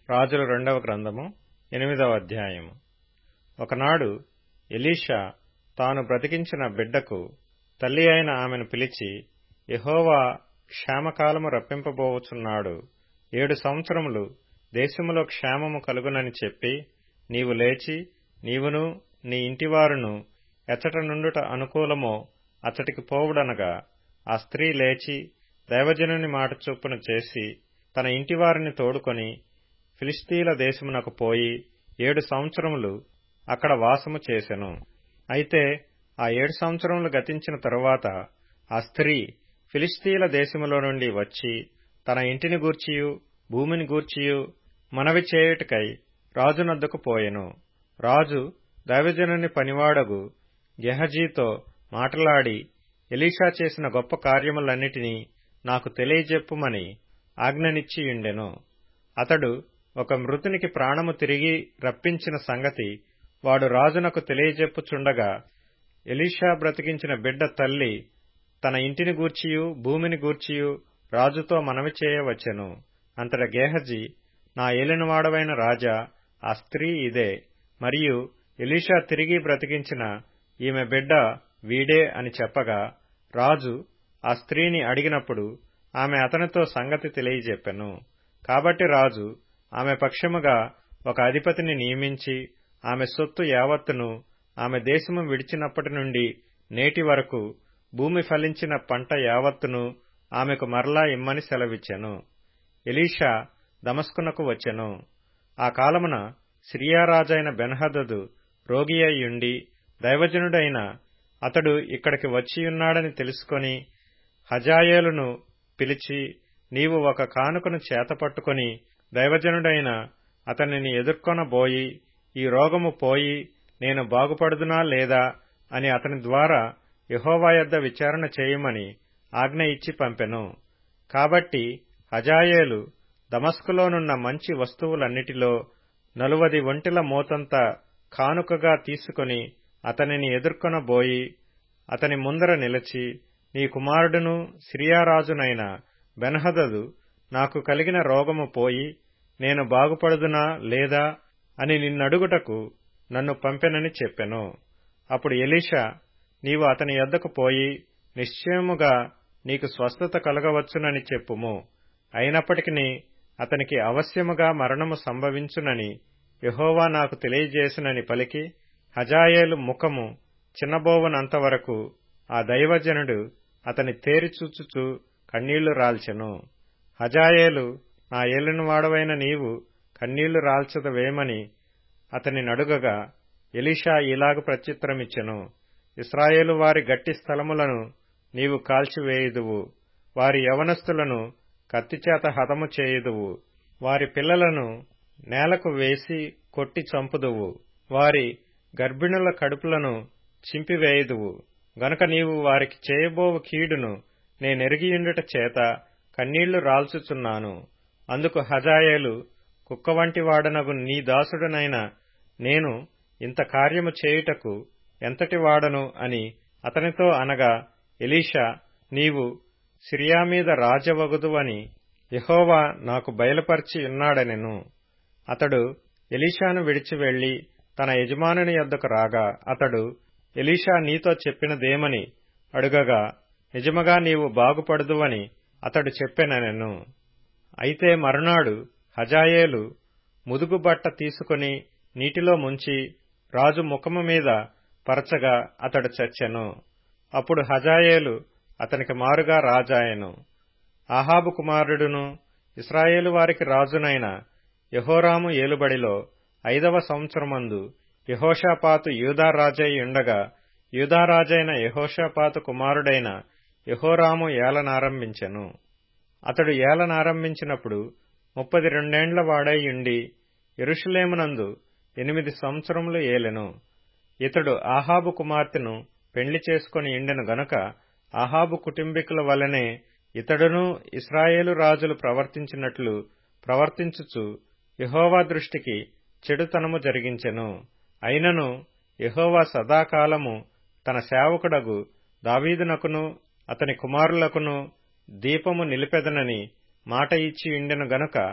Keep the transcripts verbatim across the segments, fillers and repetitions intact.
రాజుల రెండవ గ్రంథము ఎనిమిదవ అధ్యాయము. ఒకనాడు ఎలీషా తాను బ్రతికించిన బిడ్డకు తల్లి అయిన ఆమెను పిలిచి, యెహోవా క్షేమకాలము రప్పింపబోవుచున్నాడు, ఏడు సంవత్సరములు దేశములో క్షేమము కలుగునని చెప్పి, నీవు లేచి నీవును నీ ఇంటివారును ఎచ్చట నుండుట అనుకూలమో అచ్చటికి పోవుడనగా, ఆ స్త్రీ లేచి దైవజనుని మాట చొప్పున చేసి తన ఇంటివారిని తోడుకొని ఫిలిష్తీయుల దేశమునకు పోయి ఏడు సంవత్సరములు అక్కడ వాసము చేసెను. అయితే ఆ ఏడు సంవత్సరములు గతించిన తరువాత ఆ స్త్రీ ఫిలిష్తీయుల దేశములో నుండి వచ్చి తన ఇంటిని గూర్చియు భూమిని గూర్చియు మనవి చేయుటకై రాజునొద్దకు పోయెను. రాజు దైవజనుని పనివాడగు గెహజీతో మాటలాడి, ఎలీషా చేసిన గొప్ప కార్యములన్నిటినీ నాకు తెలియజెప్పుమని ఆజ్ఞనిచ్చియుండెను. అతడు ఒక మృతునికి ప్రాణము తిరిగి రప్పించిన సంగతి వాడు రాజునకు తెలియజెప్పుచుండగా, ఎలీషా బ్రతికించిన బిడ్డ తల్లి తన ఇంటిని గూర్చియు భూమిని గూర్చియు రాజుతో మనవి చేయవచ్చెను. అంతట గేహజీ, నా ఏలినవాడవైన రాజా, ఆ స్త్రీ ఇదే, మరియు ఎలీషా తిరిగి బ్రతికించిన ఈమె బిడ్డ వీడే అని చెప్పగా, రాజు ఆ స్త్రీని అడిగినప్పుడు ఆమె అతనితో సంగతి తెలియజెప్పెను. కాబట్టి రాజు ఆమె పక్షముగా ఒక అధిపతిని నియమించి ఆమె సొత్తు యావత్తును ఆమె దేశము విడిచినప్పటి నుండి నేటి వరకు భూమి ఫలించిన పంట యావత్తును ఆమెకు మరలా ఇమ్మని సెలవిచ్చెను. ఎలీషా దమస్కునకు వచ్చెను. ఆ కాలమున సిరియా రాజైన బెన్హదదు రోగి అయ్యుండి దైవజనుడైన అతడు ఇక్కడికి వచ్చియున్నాడని తెలుసుకొని హజాయేలును పిలిచి, నీవు ఒక కానుకను చేతపట్టుకొని దైవజనుడైన అతనిని ఎదుర్కొనబోయి, ఈ రోగము పోయి నేను బాగుపడుదునా లేదా అని అతని ద్వారా యెహోవా యొద్ద విచారణ చేయమని ఆజ్ఞ ఇచ్చి పంపెను. కాబట్టి హజాయేలు దమస్కులోనున్న మంచి వస్తువులన్నిటిలో నలువది ఒంటెల మోతంత కానుకగా తీసుకొని అతనిని ఎదుర్కొనబోయి అతని ముందర నిలిచి, నీ కుమారుడును సిరియారాజునైన బెన్హదదు నాకు కలిగిన రోగము పోయి నేను బాగుపడుదునా లేదా అని నిన్నడుగుటకు నన్ను పంపెనని చెప్పెను. అప్పుడు ఎలీషా, నీవు అతని యొద్దకు పోయి నిశ్చయముగా నీకు స్వస్థత కలగవచ్చునని చెప్పుము, అయినప్పటికీ అతనికి అవశ్యముగా మరణము సంభవించునని యెహోవా నాకు తెలియజేసినని పలికి, హజాయేలు ముఖము చిన్నబోవనంతవరకు ఆ దైవజనుడు అతని తేరి చూచుచూ కన్నీళ్లు రాల్చెను. హజాయేలు, నా ఏలినవాడవైన నీవు కన్నీళ్లు రాల్చదవేమని అతని నడుగగా, ఎలీషా ఇలాగు ప్రత్యుత్తరమిచ్చెను, ఇశ్రాయేలు వారి గట్టి స్థలములను నీవు కాల్చివేయుదువు, వారి యవనస్తులను కత్తిచేత హతము చేయుదువు, వారి పిల్లలను నేలకు వేసి కొట్టి చంపుదువు, వారి గర్భిణుల కడుపులను చింపివేయుదువు. గనుక నీవు వారికి చేయబోవు కీడును నేనెరిగియుండుట చేత కన్నీళ్లు రాల్చుచున్నాను. అందుకు హజాయేలు, కుక్కవంటి వాడనగు నీ దాసుడనైన నేను ఇంత కార్యము చేయుటకు ఎంతటి వాడను అని అతనితో అనగా, ఎలీషా, నీవు సిరియా మీద రాజవగుదువని యెహోవా నాకు బయలుపరచి ఉన్నాడనెను. అతడు ఎలీషాను విడిచి వెళ్లి తన యజమానుని యొద్దకు రాగా, అతడు, ఎలీషా నీతో చెప్పినదేమని అడుగగా, నిజముగా నీవు బాగుపడుదువని అతడు చెప్పెననెను. అయితే మరునాడు హజాయేలు ముదుగు బట్ట తీసుకుని నీటిలో ముంచి రాజు ముఖము మీద పరచగా అతడు చచ్చెను. అప్పుడు హజాయేలు అతనికి మారుగా రాజాయెను. ఆహాబు కుమారుడును ఇశ్రాయేలు వారికి రాజునైన యెహోరాము ఏలుబడిలో ఐదవ సంవత్సరమందు యెహోషాపాతు యూదా రాజై ఉండగా, యూదారాజైన యెహోషాపాతు కుమారుడైన యెహోరాము ఏలనారంభించెను. అతడు ఏలనారంభించినప్పుడు ముప్పది రెండేండ్ల వాడై ఉండి యెరూషలేమునందు ఎనిమిది సంవత్సరములు ఏలెను. ఇతడు ఆహాబు కుమార్తెను పెండ్లి చేసుకుని ఉండెను గనుక ఆహాబు కుటుంబీకుల వలనే ఇతడును ఇశ్రాయేలు రాజులు ప్రవర్తించినట్లు ప్రవర్తించుచు యెహోవా దృష్టికి చెడుతనము జరిగించెను. అయినను యెహోవా సదాకాలము తన సేవకుడగు దావీదునకును అతని కుమారులకును దీపము నిలిపెదనని మాట ఇచ్చియుండెను గనుక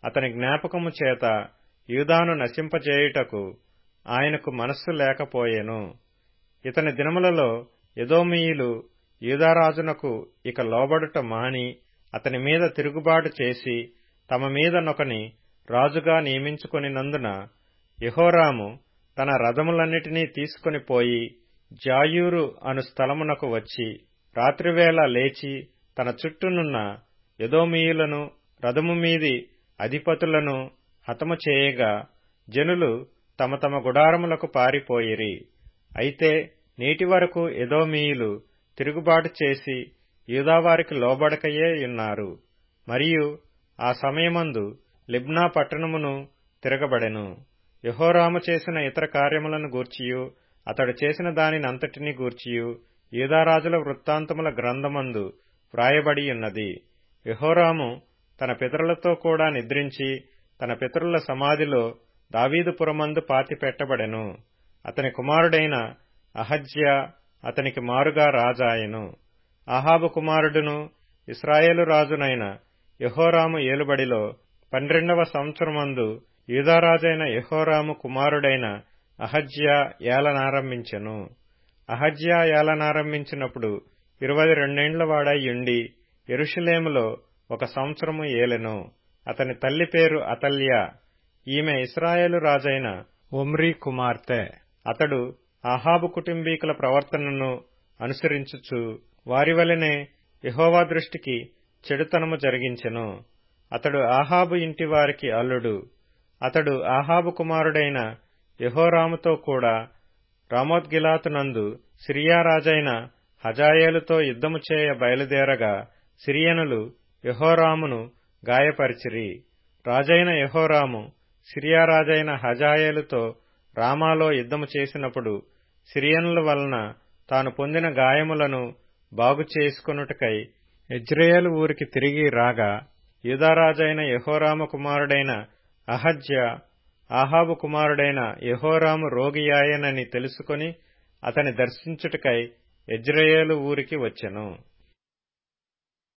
అతని జ్ఞాపకము చేత యూదాను నశింపజేయుటకు ఆయనకు మనస్సు లేకపోయెను. ఇతని దినములలో ఎదోమీయులు యూదారాజునకు ఇక లోబడుట మాని అతని మీద తిరుగుబాటు చేసి తమ మీద నొకని రాజుగా నియమించుకొనినందున యెహోరాము తన రథములన్నిటినీ తీసుకొని పోయి జాయూరు అను స్థలమునకు వచ్చి రాత్రివేళ లేచి తన చుట్టూనున్న ఎదోమీయులను రథము మీది అధిపతులను హతము చేయగా జనులు తమ తమ గుడారములకు పారిపోయిరి. అయితే నేటి వరకు ఎదోమీయులు తిరుగుబాటు చేసి యూదావారికి లోబడకయే యున్నారు. మరియు ఆ సమయమందు లిబ్నా పట్టణమును తిరగబడెను. యెహోరాము చేసిన ఇతర కార్యములను గూర్చియు అతడు చేసిన దానినంతటిని గూర్చియు యూదారాజుల వృత్తాంతముల గ్రంథమందు వ్రాయబడియున్నది. యెహోరాము తన పితరులతో కూడా నిద్రించి తన పితరుల సమాధిలో దావీదుపురమందు పాతిపెట్టబడెను. అతని కుమారుడైన అహజ్యా అతనికి మారుగా రాజాయెను. అహాబు కుమారుడును ఇశ్రాయేలు రాజునైన యెహోరాము ఏలుబడిలో పన్నెండవ సంవత్సరమందు యూదారాజైన యెహోరాము కుమారుడైన అహజ్యా ఏలనారంభించెను. అహజ్యా ఏలనారంభించినప్పుడు ఇరవై రెండేండ్ల వాడై యుండి యెరూషలేములో ఒక సంవత్సరము ఏలెను. అతని తల్లి పేరు అతల్యా. ఈమె ఇశ్రాయేలు రాజైన ఒమ్రీ కుమార్తె. అతడు అహాబు కుటుంబీకుల ప్రవర్తనను అనుసరించుచు వారివలెనే యెహోవా దృష్టికి చెడుతనము జరిగించెను. అతడు అహాబు ఇంటి వారికి అల్లుడు. అతడు అహాబు కుమారుడైన యెహోరాముతో కూడా రామోత్గిలాతునందు సిరియా రాజైన హజాయేలుతో యుద్ధము చేయ బయలుదేరగా సిరియనులు యెహోరామును గాయపరిచిరి. రాజైన యెహోరాము సిరియా రాజైన హజాయేలుతో రామాలో యుద్ధము చేసినప్పుడు సిరియనుల వలన తాను పొందిన గాయములను బాగు చేసుకొనుటకై యెజ్రెయేలు ఊరికి తిరిగి రాగా యూదారాజైన యెహోరాము కుమారుడైన అహజ్యా అహాబు కుమారుడైన యెహోరాము రోగియాయెనని తెలుసుకొని అతని దర్శించుటకై యెజ్రెయేలు ఊరికి వచ్చెను.